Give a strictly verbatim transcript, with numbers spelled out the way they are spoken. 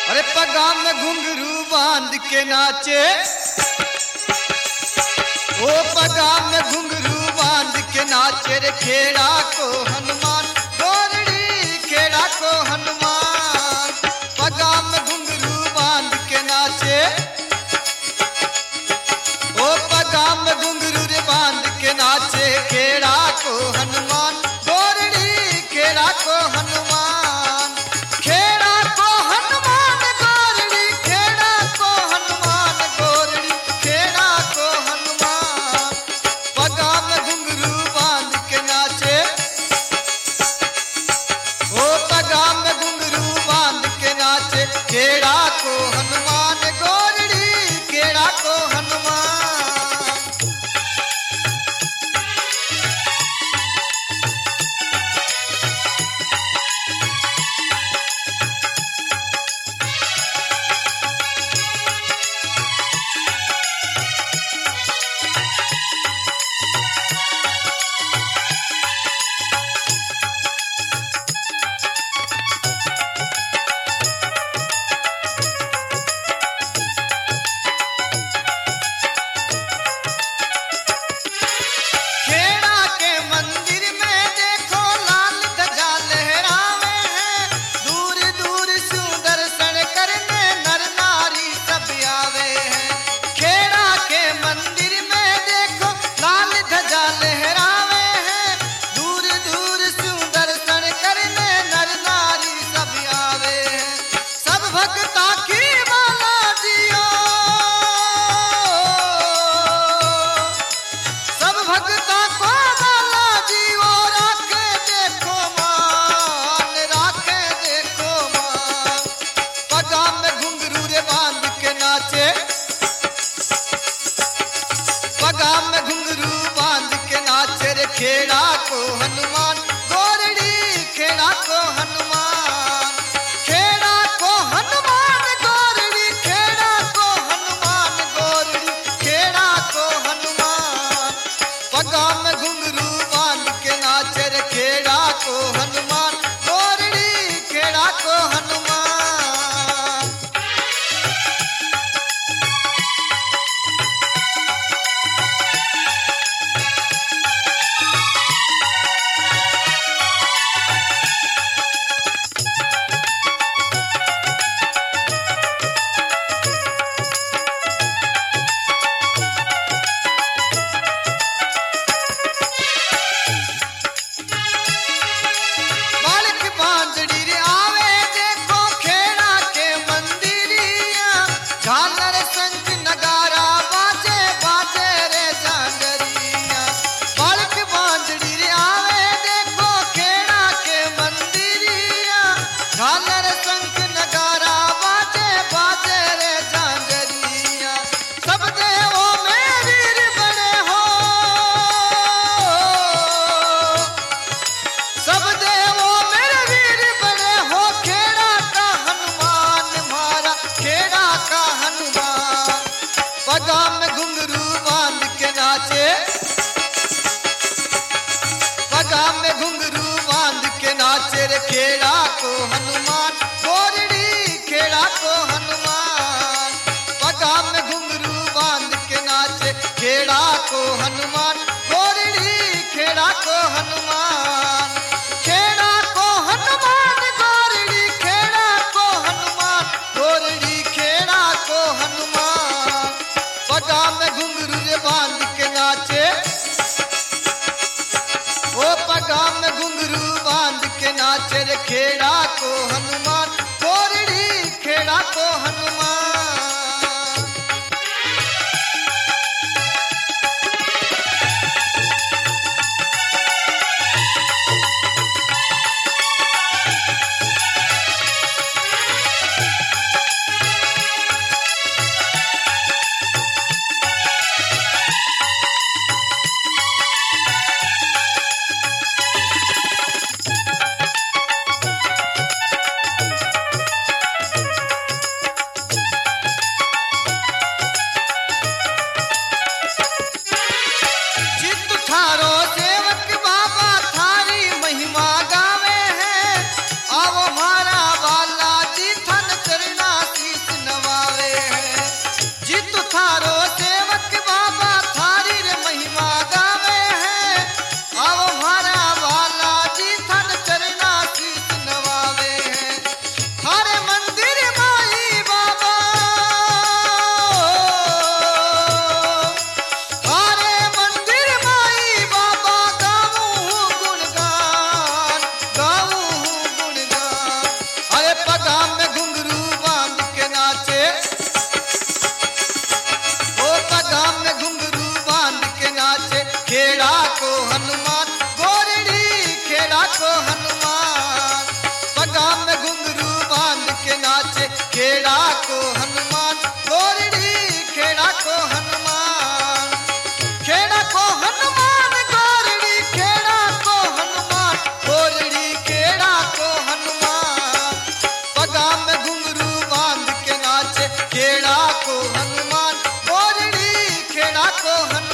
अरे पगा में घुंघरू बांध के नाचे, ओ पगा में घुंघरू बांध के नाचे रे खेड़ा को हनुमान, गोरड़ी खेड़ा को हनुमान। पगा में घुंघरू बांध के नाचे, ओ पगा में घुंघरू रे बांध के नाचे खेड़ा को हनुमान, गोरड़ी खेड़ा को हनुमान। खेड़ा को हनुमान गोरड़ी खेड़ा को हनुमान, गोरड़ी खेड़ा को हनुमान। पगा में घुंघरू बांध के नाचे, ओ पगा में घुंघरू बांध के नाचे खेड़ा को हनुमान, गोरड़ी खेड़ा को हनुमान। पगा में घुंघरू बांध के नाचे रे खेड़ा को हनुमान, गोरड़ी खेड़ा को हनुमान। खेड़ा को हनुमान गोरड़ी खेड़ा को हनुमान, गोरड़ी खेड़ा को हनुमान। पगा में घुंघरू बांध के नाचे रे खेड़ा को हनुमान, गोरड़ी खेड़ा को हनुमान। झालर शंख नगारा बाजे बाजे रे झांझरिया। सब देवों में वीर बड़े हो, सब देवों में वीर बड़े हो, खेड़ा का हनुमान मारा खेड़ा का हनुमान। पगा में घुंघरू बांध के नाचे, पगा में घुंघरू बांध के नाचे रे खेड़ा को हनुमान, गोरड़ी खेड़ा को हनुमान। पगा में घुंघरू बांध के नाचे खेड़ा को हनुमान, गोरड़ी खेड़ा को हनुमान। खेड़ा को हनुमान गोरड़ी खेड़ा को हनुमान, गोरड़ी खेड़ा को हनुमान। पगा में घुंघरू रे बांध के नाचे, ओ पगा में घुंघरू बांध के नाचे रे खेड़ा को हनुमान, गोरड़ी खेड़ा को हनुमान। हनुमान।